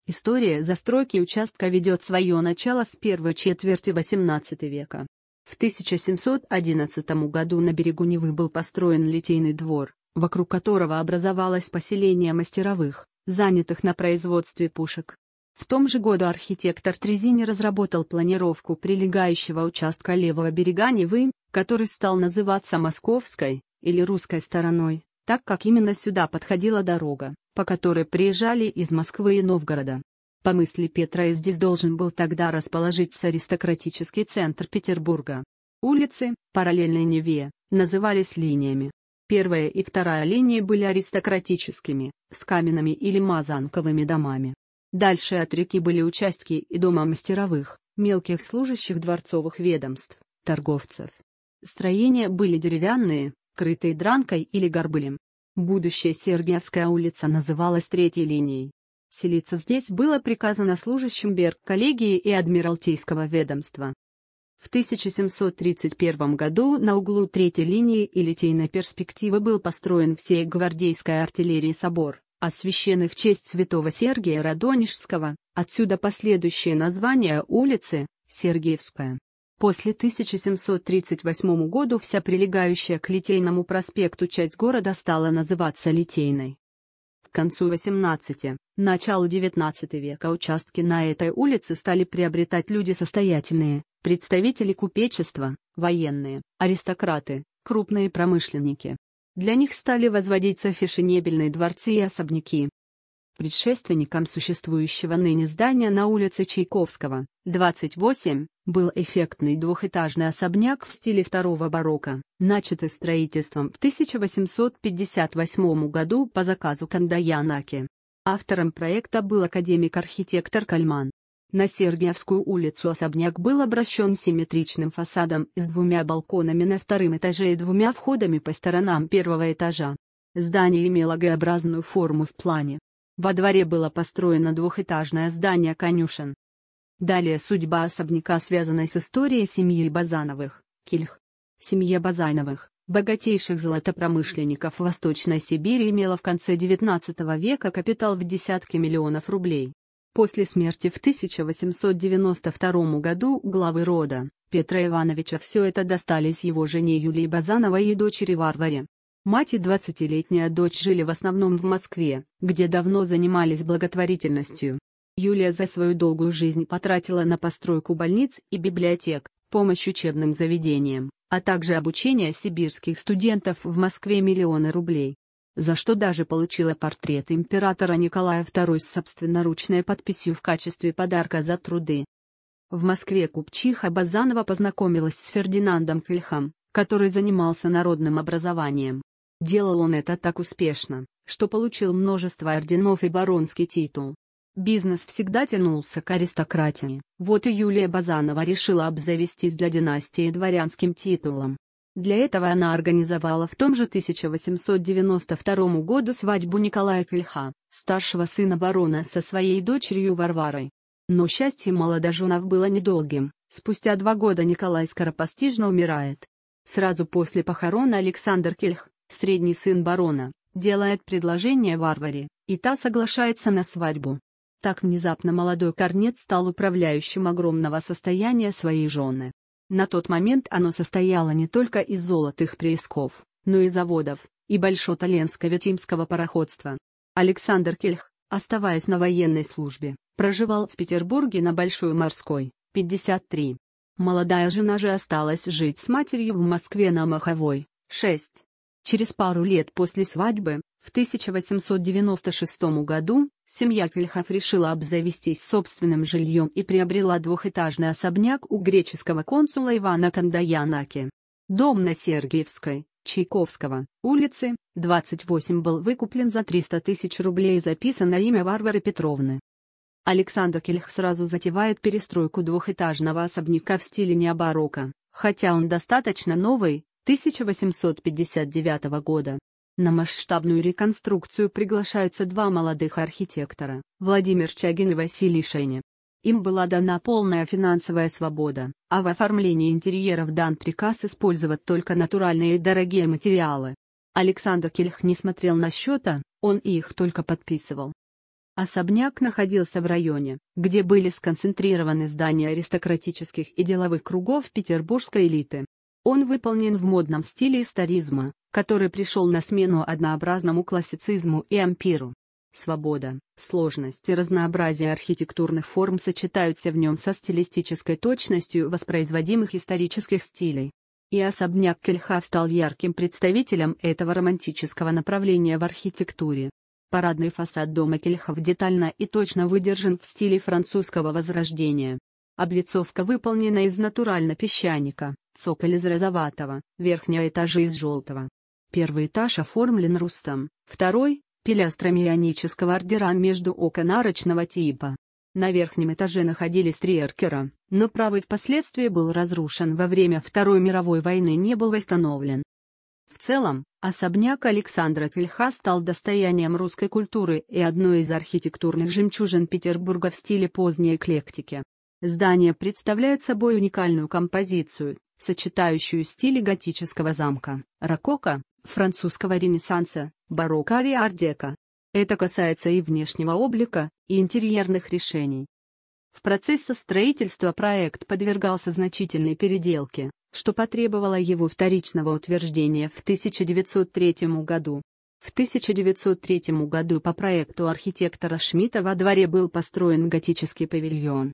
История застройки участка ведет свое начало с первой четверти XVIII века. В 1711 году на берегу Невы был построен Литейный двор, вокруг которого образовалось поселение мастеровых, занятых на производстве пушек. В том же году архитектор Трезини разработал планировку прилегающего участка левого берега Невы, который стал называться Московской, или русской стороной, так как именно сюда подходила дорога, по которой приезжали из Москвы и Новгорода. По мысли Петра здесь должен был тогда расположиться аристократический центр Петербурга. Улицы, параллельные Неве, назывались линиями. Первая и вторая линии были аристократическими, с каменными или мазанковыми домами. Дальше от реки были участки и дома мастеровых, мелких служащих дворцовых ведомств, торговцев. Строения были деревянные, крытые дранкой или горбылем. Будущая Сергиевская улица называлась третьей линией. Селиться здесь было приказано служащим Берг-коллегии и Адмиралтейского ведомства. В 1731 году на углу третьей линии и Литейной перспективы был построен всей гвардейской артиллерии собор, освященный в честь святого Сергия Радонежского, отсюда последующее название улицы – Сергиевская. После 1738 года вся прилегающая к Литейному проспекту часть города стала называться Литейной. К концу XVIII, началу XIX века участки на этой улице стали приобретать люди состоятельные, представители купечества, военные, аристократы, крупные промышленники. Для них стали возводиться фешенебельные дворцы и особняки. Предшественником существующего ныне здания на улице Чайковского, 28, был эффектный двухэтажный особняк в стиле второго барокко, начатый строительством в 1858 году по заказу Кандаянаки. Автором проекта был академик-архитектор Кальман. На Сергиевскую улицу особняк был обращен симметричным фасадом с двумя балконами на втором этаже и двумя входами по сторонам первого этажа. Здание имело Г-образную форму в плане. Во дворе было построено двухэтажное здание конюшен. Далее судьба особняка связана с историей семьи Базановых, Кильх. Семья Базановых, богатейших золотопромышленников Восточной Сибири, имела в конце XIX века капитал в десятки миллионов рублей. После смерти в 1892 году главы рода, Петра Ивановича, все это достались его жене Юлии Базановой и дочери Варваре. Мать и 20-летняя дочь жили в основном в Москве, где давно занимались благотворительностью. Юлия за свою долгую жизнь потратила на постройку больниц и библиотек, помощь учебным заведениям, а также обучение сибирских студентов в Москве миллионы рублей. За что даже получила портрет императора Николая II с собственноручной подписью в качестве подарка за труды. В Москве купчиха Базанова познакомилась с Фердинандом Кильхом, который занимался народным образованием. Делал он это так успешно, что получил множество орденов и баронский титул. Бизнес всегда тянулся к аристократии, вот и Юлия Базанова решила обзавестись для династии дворянским титулом. Для этого она организовала в том же 1892 году свадьбу Николая Кильха, старшего сына барона, со своей дочерью Варварой. Но счастье молодоженов было недолгим, спустя 2 года Николай скоропостижно умирает. Сразу после похорон Александр Кильх, средний сын барона, делает предложение Варваре, и та соглашается на свадьбу. Так внезапно молодой корнет стал управляющим огромного состояния своей жены. На тот момент оно состояло не только из золотых приисков, но и заводов, и Большотоленско-Витимского пароходства. Александр Кильх, оставаясь на военной службе, проживал в Петербурге на Большой Морской, 53. Молодая жена же осталась жить с матерью в Москве на Маховой, 6. Через пару лет после свадьбы, в 1896 году, семья Кильхов решила обзавестись собственным жильем и приобрела двухэтажный особняк у греческого консула Ивана Кандаянаки. Дом на Сергиевской, Чайковского, улице, 28 был выкуплен за 300 тысяч рублей и записан на имя Варвары Петровны. Александр Кильх сразу затевает перестройку двухэтажного особняка в стиле необарокко, хотя он достаточно новый, 1859 года. На масштабную реконструкцию приглашаются 2 молодых архитектора, Владимир Чагин и Василий Шейни. Им была дана полная финансовая свобода, а в оформлении интерьеров дан приказ использовать только натуральные и дорогие материалы. Александр Кильх не смотрел на счета, он их только подписывал. Особняк находился в районе, где были сконцентрированы здания аристократических и деловых кругов петербургской элиты. Он выполнен в модном стиле историзма, который пришел на смену однообразному классицизму и ампиру. Свобода, сложность и разнообразие архитектурных форм сочетаются в нем со стилистической точностью воспроизводимых исторических стилей. И особняк Кельхав стал ярким представителем этого романтического направления в архитектуре. Парадный фасад дома Кельхав детально и точно выдержан в стиле французского возрождения. Облицовка выполнена из натурально-песчаника, цоколь из розоватого, верхние этажи из желтого. Первый этаж оформлен рустом, второй — пилястрами ионического ордера между окон арочного типа. На верхнем этаже находились 3 эркера, но правый впоследствии был разрушен во время Второй мировой войны и не был восстановлен. В целом, особняк Александра Кельха стал достоянием русской культуры и одной из архитектурных жемчужин Петербурга в стиле поздней эклектики. Здание представляет собой уникальную композицию, сочетающую стили готического замка, рококо, французского ренессанса, барокко и ар-деко. Это касается и внешнего облика, и интерьерных решений. В процессе строительства проект подвергался значительной переделке, что потребовало его вторичного утверждения в 1903 году. В 1903 году по проекту архитектора Шмидта во дворе был построен готический павильон.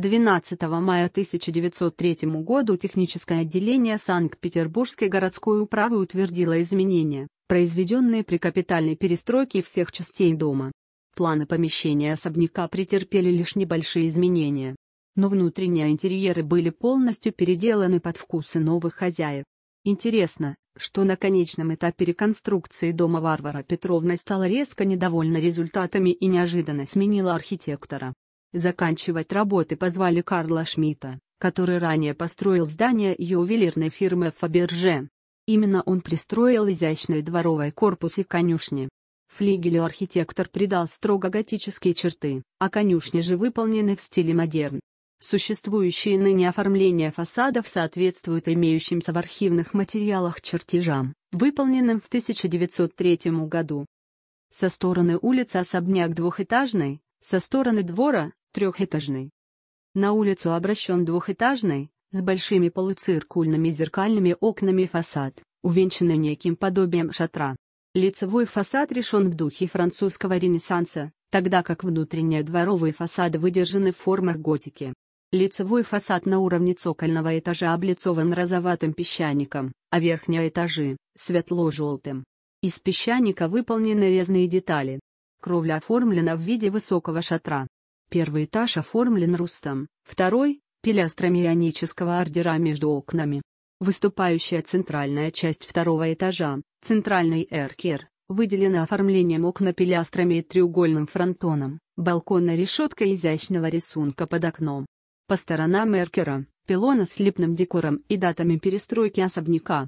12 мая 1903 года техническое отделение Санкт-Петербургской городской управы утвердило изменения, произведенные при капитальной перестройке всех частей дома. Планы помещения особняка претерпели лишь небольшие изменения. Но внутренние интерьеры были полностью переделаны под вкусы новых хозяев. Интересно, что на конечном этапе реконструкции дома Варвара Петровна стала резко недовольна результатами и неожиданно сменила архитектора. Заканчивать работы позвали Карла Шмидта, который ранее построил здание ювелирной фирмы Фаберже. Именно он пристроил изящный дворовый корпус и конюшни. Флигелю архитектор придал строго готические черты, а конюшни же выполнены в стиле модерн. Существующие ныне оформления фасадов соответствуют имеющимся в архивных материалах чертежам, выполненным в 1903 году. Со стороны улицы особняк двухэтажный, со стороны двора — трехэтажный. На улицу обращен двухэтажный, с большими полуциркульными зеркальными окнами фасад, увенчанный неким подобием шатра. Лицевой фасад решен в духе французского ренессанса, тогда как внутренние дворовые фасады выдержаны в формах готики. Лицевой фасад на уровне цокольного этажа облицован розоватым песчаником, а верхние этажи — светло-желтым. Из песчаника выполнены резные детали. Кровля оформлена в виде высокого шатра. Первый этаж оформлен рустом, второй — пилястрами ионического ордера между окнами. Выступающая центральная часть второго этажа, центральный эркер, выделена оформлением окна пилястрами и треугольным фронтоном, балконной решеткой изящного рисунка под окном. По сторонам эркера, пилоны с лепным декором и датами перестройки особняка,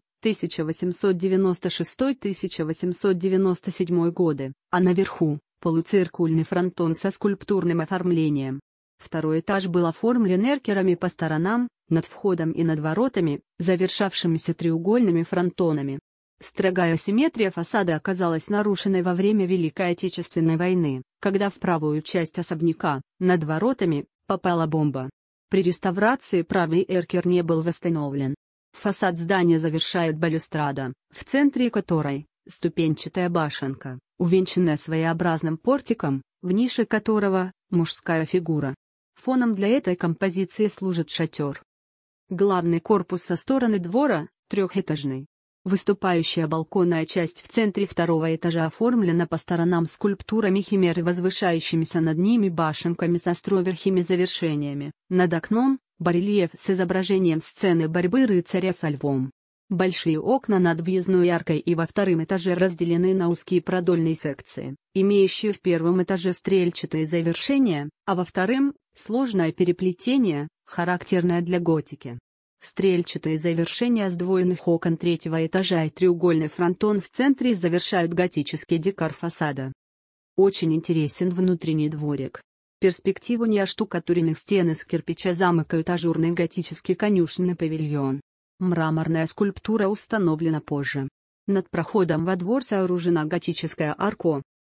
1896-1897 годы, а наверху — полуциркульный фронтон со скульптурным оформлением. Второй этаж был оформлен эркерами по сторонам, над входом и над воротами, завершавшимися треугольными фронтонами. Строгая симметрия фасада оказалась нарушенной во время Великой Отечественной войны, когда в правую часть особняка, над воротами, попала бомба. При реставрации правый эркер не был восстановлен. Фасад здания завершает балюстрада, в центре которой — ступенчатая башенка, увенчанная своеобразным портиком, в нише которого — мужская фигура. Фоном для этой композиции служит шатер. Главный корпус со стороны двора — трехэтажный. Выступающая балконная часть в центре второго этажа оформлена по сторонам скульптурами химер и возвышающимися над ними башенками с островерхими завершениями. Над окном — барельеф с изображением сцены борьбы рыцаря со львом. Большие окна над въездной аркой и во втором этаже разделены на узкие продольные секции, имеющие в первом этаже стрельчатые завершения, а во втором — сложное переплетение, характерное для готики. Стрельчатые завершения сдвоенных окон третьего этажа и треугольный фронтон в центре завершают готический декор фасада. Очень интересен внутренний дворик. Перспективу неоштукатуренных стен из кирпича замыкают ажурный готический конюшенный павильон. Мраморная скульптура установлена позже. Над проходом во двор сооружена готическая арка.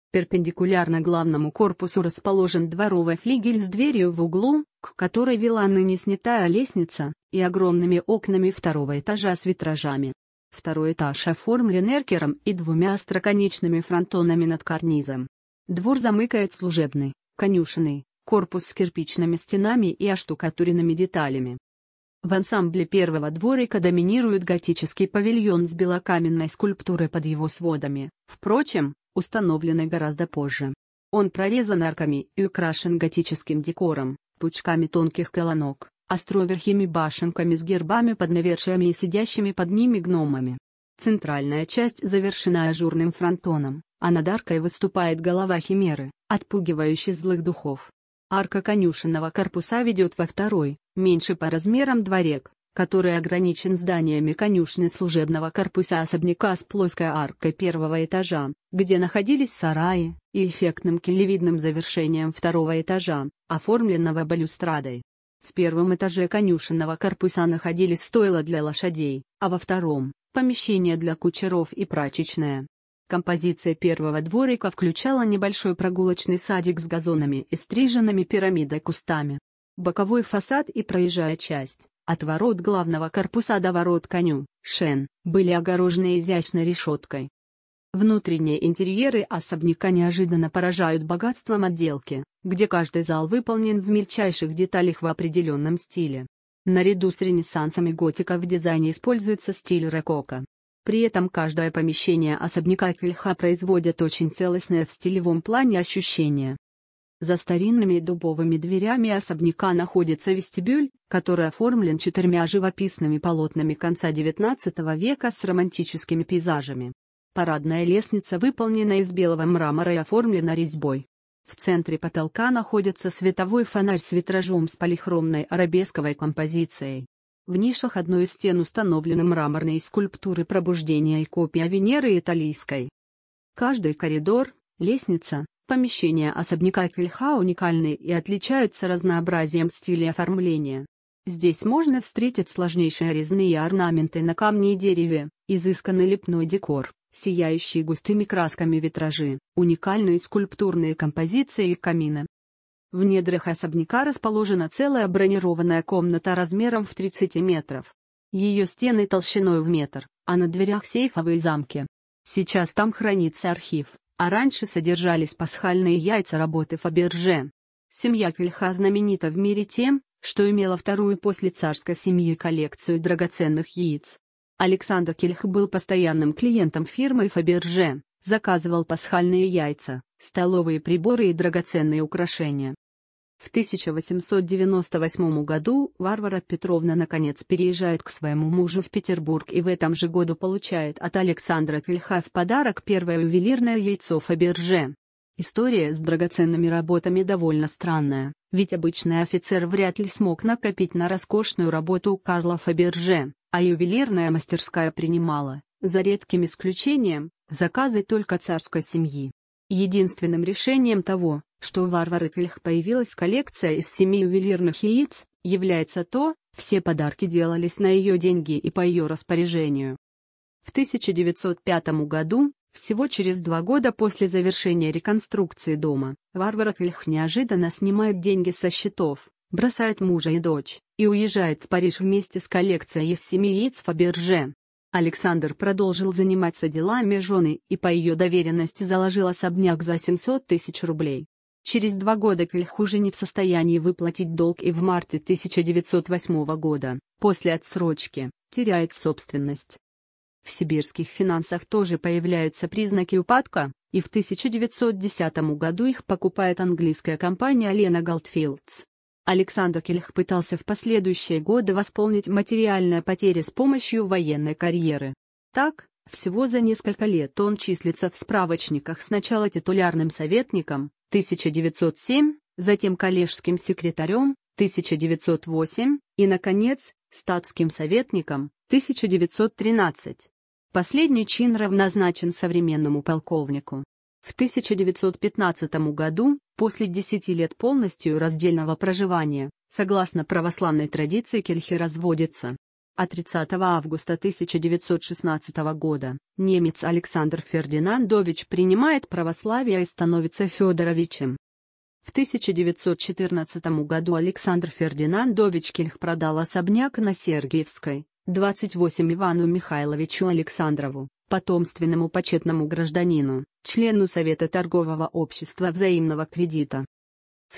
Перпендикулярно главному корпусу расположен дворовый флигель с дверью в углу, к которой вела ныне снятая лестница, и огромными окнами второго этажа с витражами. Второй этаж оформлен эркером и двумя остроконечными фронтонами над карнизом. Двор замыкает служебный, конюшенный, корпус с кирпичными стенами и оштукатуренными деталями. В ансамбле первого дворика доминирует готический павильон с белокаменной скульптурой под его сводами, впрочем, установленной гораздо позже. Он прорезан арками и украшен готическим декором, пучками тонких колонок, островерхими башенками с гербами под навершиями и сидящими под ними гномами. Центральная часть завершена ажурным фронтоном, а над аркой выступает голова химеры, отпугивающей злых духов. Арка конюшенного корпуса ведет во второй, меньше по размерам дворик, который ограничен зданиями конюшни служебного корпуса особняка с плоской аркой первого этажа, где находились сараи, и эффектным килевидным завершением второго этажа, оформленного балюстрадой. В первом этаже конюшенного корпуса находились стойла для лошадей, а во втором – помещения для кучеров и прачечная. Композиция первого дворика включала небольшой прогулочный садик с газонами и стриженными пирамидой кустами. Боковой фасад и проезжая часть, от ворот главного корпуса до ворот коню, шен, были огорожены изящной решеткой. Внутренние интерьеры особняка неожиданно поражают богатством отделки, где каждый зал выполнен в мельчайших деталях в определенном стиле. Наряду с ренессансом и готикой в дизайне используется стиль рококо. При этом каждое помещение особняка Кельха производит очень целостное в стилевом плане ощущение. За старинными дубовыми дверями особняка находится вестибюль, который оформлен 4 живописными полотнами конца XIX века с романтическими пейзажами. Парадная лестница выполнена из белого мрамора и оформлена резьбой. В центре потолка находится световой фонарь с витражом с полихромной арабесковой композицией. В нишах одной из стен установлены мраморные скульптуры пробуждения и копия Венеры Италийской. Каждый коридор, лестница, помещения особняка Кельха уникальны и отличаются разнообразием стилей оформления. Здесь можно встретить сложнейшие резные орнаменты на камне и дереве, изысканный лепной декор, сияющие густыми красками витражи, уникальные скульптурные композиции и камины. В недрах особняка расположена целая бронированная комната размером в 30 метров. Ее стены толщиной в метр, а на дверях сейфовые замки. Сейчас там хранится архив, а раньше содержались пасхальные яйца работы Фаберже. Семья Кельха знаменита в мире тем, что имела вторую после царской семьи коллекцию драгоценных яиц. Александр Кельх был постоянным клиентом фирмы Фаберже, заказывал пасхальные яйца, столовые приборы и драгоценные украшения. В 1898 году Варвара Петровна наконец переезжает к своему мужу в Петербург и в этом же году получает от Александра Кельха в подарок первое ювелирное яйцо Фаберже. История с драгоценными работами довольно странная, ведь обычный офицер вряд ли смог накопить на роскошную работу у Карла Фаберже, а ювелирная мастерская принимала, за редким исключением, заказы только царской семьи. Единственным решением того, что у Варвары Кельх появилась коллекция из 7 ювелирных яиц, является то, все подарки делались на ее деньги и по ее распоряжению. В 1905 году, всего через 2 года после завершения реконструкции дома, Варвара Кельх неожиданно снимает деньги со счетов, бросает мужа и дочь, и уезжает в Париж вместе с коллекцией из 7 яиц Фаберже. Александр продолжил заниматься делами жены и по ее доверенности заложил особняк за 700 тысяч рублей. Через 2 года Кельх уже не в состоянии выплатить долг и в марте 1908 года, после отсрочки, теряет собственность. В сибирских финансах тоже появляются признаки упадка, и в 1910 году их покупает английская компания Lena Goldfields. Александр Кельх пытался в последующие годы восполнить материальные потери с помощью военной карьеры. Так, всего за несколько лет он числится в справочниках сначала титулярным советником, 1907, затем коллежским секретарем, 1908, и, наконец, статским советником, 1913. Последний чин равнозначен современному полковнику. В 1915 году, после 10 лет полностью раздельного проживания, согласно православной традиции Кельхи разводятся. А 30 августа 1916 года немец Александр Фердинандович принимает православие и становится Федоровичем. В 1914 году Александр Фердинандович Кельх продал особняк на Сергиевской, 28 Ивану Михайловичу Александрову, потомственному почетному гражданину, члену Совета торгового общества взаимного кредита. В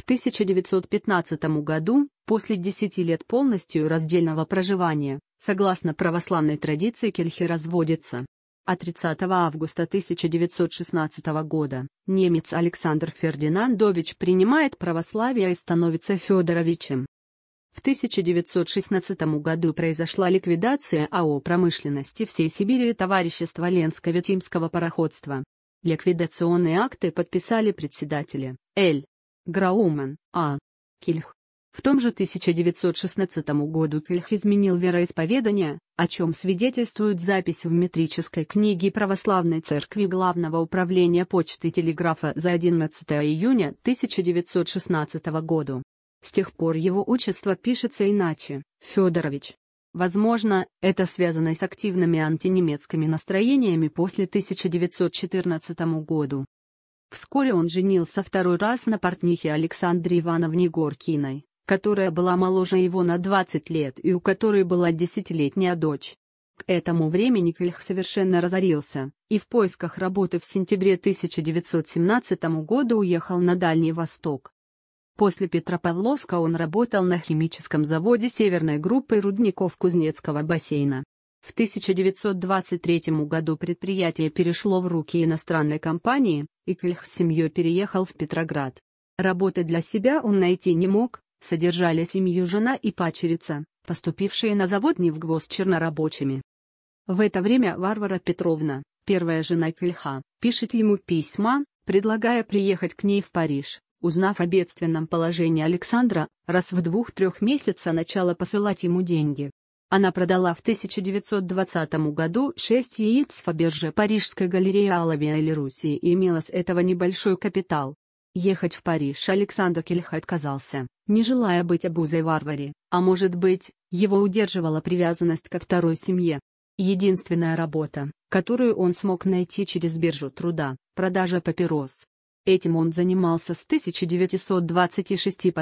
1915 году, после 10 лет полностью раздельного проживания, согласно православной традиции кельхи разводятся. А 30 августа 1916 года немец Александр Фердинандович принимает православие и становится Федоровичем. В 1916 году произошла ликвидация АО «Промышленности всей Сибири» и товарищества Ленско-Витимского пароходства. Ликвидационные акты подписали председатели Л. Грауман, А. Кельх. В том же 1916 году Кельх изменил вероисповедание, о чем свидетельствует запись в метрической книге Православной Церкви Главного управления почты и телеграфа за 11 июня 1916 года. С тех пор его отчество пишется иначе – Федорович. Возможно, это связано с активными антинемецкими настроениями после 1914 года. Вскоре он женился второй раз на портнихе Александре Ивановне Горкиной, которая была моложе его на 20 лет и у которой была 10-летняя дочь. К этому времени Кельх совершенно разорился, и в поисках работы в сентябре 1917 года уехал на Дальний Восток. После Петропавловска он работал на химическом заводе северной группы рудников Кузнецкого бассейна. В 1923 году предприятие перешло в руки иностранной компании, и Кельх с семьей переехал в Петроград. Работы для себя он найти не мог, содержали семью жена и падчерица, поступившие на завод Невгвоз чернорабочими. В это время Варвара Петровна, первая жена Кельха, пишет ему письма, предлагая приехать к ней в Париж, узнав о бедственном положении Александра, раз в 2-3 месяца начала посылать ему деньги. Она продала в 1920 году 6 яиц Фаберже Парижской галереи Алавия или Руси и имела с этого небольшой капитал. Ехать в Париж Александр Кельх отказался, не желая быть обузой Варваре, а может быть, его удерживала привязанность ко второй семье. Единственная работа, которую он смог найти через биржу труда – продажа папирос. Этим он занимался с 1926 по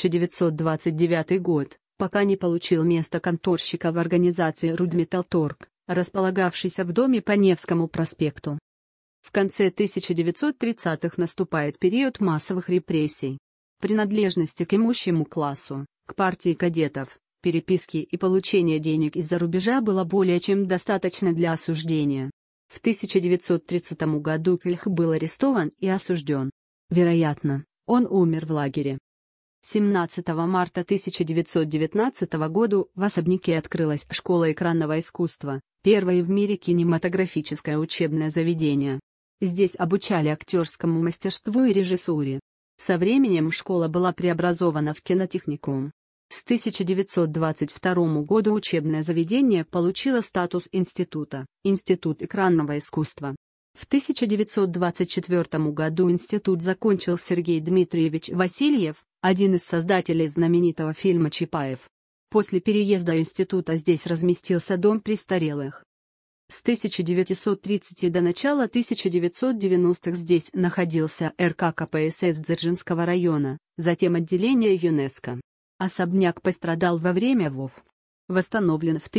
1929 год, пока не получил место конторщика в организации «Рудметаллторг», располагавшейся в доме по Невскому проспекту. В конце 1930-х наступает период массовых репрессий. Принадлежности к имущему классу, к партии кадетов, переписки и получения денег из-за рубежа было более чем достаточно для осуждения. В 1930 году Кельх был арестован и осужден. Вероятно, он умер в лагере. 17 марта 1919 года в особняке открылась школа экранного искусства, первое в мире кинематографическое учебное заведение. Здесь обучали актерскому мастерству и режиссуре. Со временем школа была преобразована в кинотехникум. С 1922 года учебное заведение получило статус института, Институт экранного искусства. В 1924 году институт закончил Сергей Дмитриевич Васильев, один из создателей знаменитого фильма «Чапаев». После переезда института здесь разместился дом престарелых. С 1930 до начала 1990-х здесь находился РК КПСС Дзержинского района, затем отделение ЮНЕСКО. Особняк пострадал во время ВОВ. Восстановлен в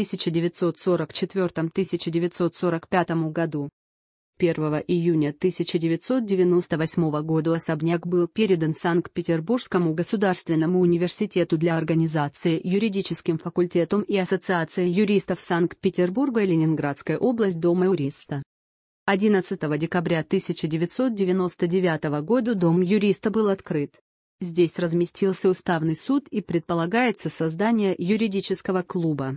1944-1945 году. 1 июня 1998 года особняк был передан Санкт-Петербургскому государственному университету для организации юридическим факультетом и Ассоциацией юристов Санкт-Петербурга и Ленинградской область Дома юриста. 11 декабря 1999 года Дом юриста был открыт. Здесь разместился уставный суд и предполагается создание юридического клуба.